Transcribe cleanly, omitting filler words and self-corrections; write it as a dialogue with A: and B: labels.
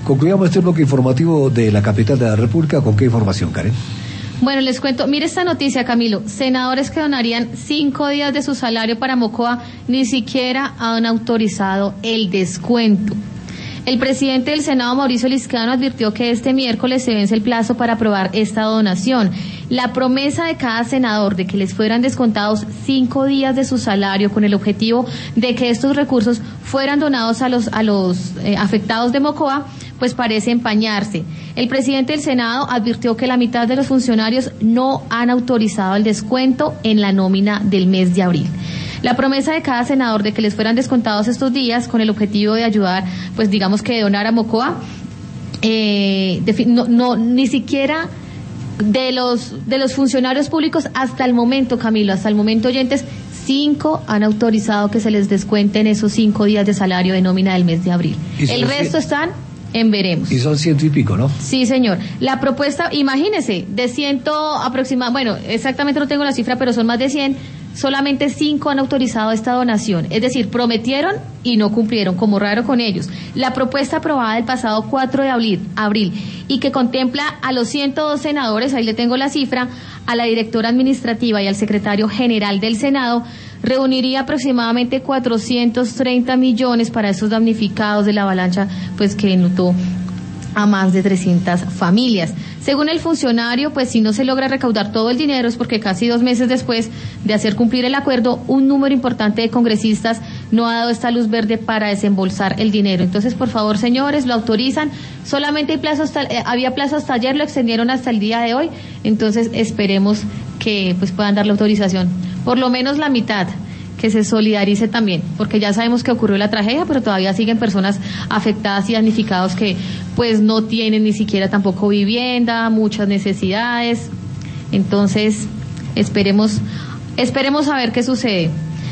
A: Concluyamos este bloque informativo de la capital de la República. ¿Con qué información, Karen?
B: Bueno, les cuento, mire esta noticia, Camilo. Senadores que donarían 5 días de su salario para Mocoa ni siquiera han autorizado el descuento. El presidente del Senado, Mauricio Liscano, advirtió que este miércoles se vence el plazo para aprobar esta donación. La promesa de cada senador de que les fueran descontados 5 días de su salario con el objetivo de que estos recursos fueran donados a los afectados de Mocoa, pues parece empañarse. El presidente del Senado advirtió que la mitad de los funcionarios no han autorizado el descuento en la nómina del mes de abril. La promesa de cada senador de que les fueran descontados estos días con el objetivo de ayudar, pues digamos que de donar a Mocoa, ni siquiera de los funcionarios públicos hasta el momento, Camilo, hasta el momento, oyentes, 5 han autorizado que se les descuenten esos 5 días de salario de nómina del mes de abril. El resto están en veremos.
A: Y son 100 y pico, ¿no?
B: Sí, señor. La propuesta, imagínese, de 100 aproximadamente, bueno, exactamente no tengo la cifra, pero son más de 100, solamente 5 han autorizado esta donación. Es decir, prometieron y no cumplieron, como raro con ellos. La propuesta aprobada el pasado 4 de abril y que contempla a los 102 senadores, ahí le tengo la cifra, a la directora administrativa y al secretario general del Senado, reuniría aproximadamente 430 millones para esos damnificados de la avalancha, pues que enlutó a más de 300 familias. Según el funcionario, pues si no se logra recaudar todo el dinero es porque casi 2 meses después de hacer cumplir el acuerdo, un número importante de congresistas no ha dado esta luz verde para desembolsar el dinero. Entonces, por favor, señores, lo autorizan. Solamente hay había plazo hasta ayer, lo extendieron hasta el día de hoy. Entonces, esperemos que pues puedan dar la autorización. Por lo menos la mitad, que se solidarice también, porque ya sabemos que ocurrió la tragedia, pero todavía siguen personas afectadas y damnificados que pues no tienen ni siquiera tampoco vivienda, muchas necesidades. Entonces, esperemos a ver qué sucede.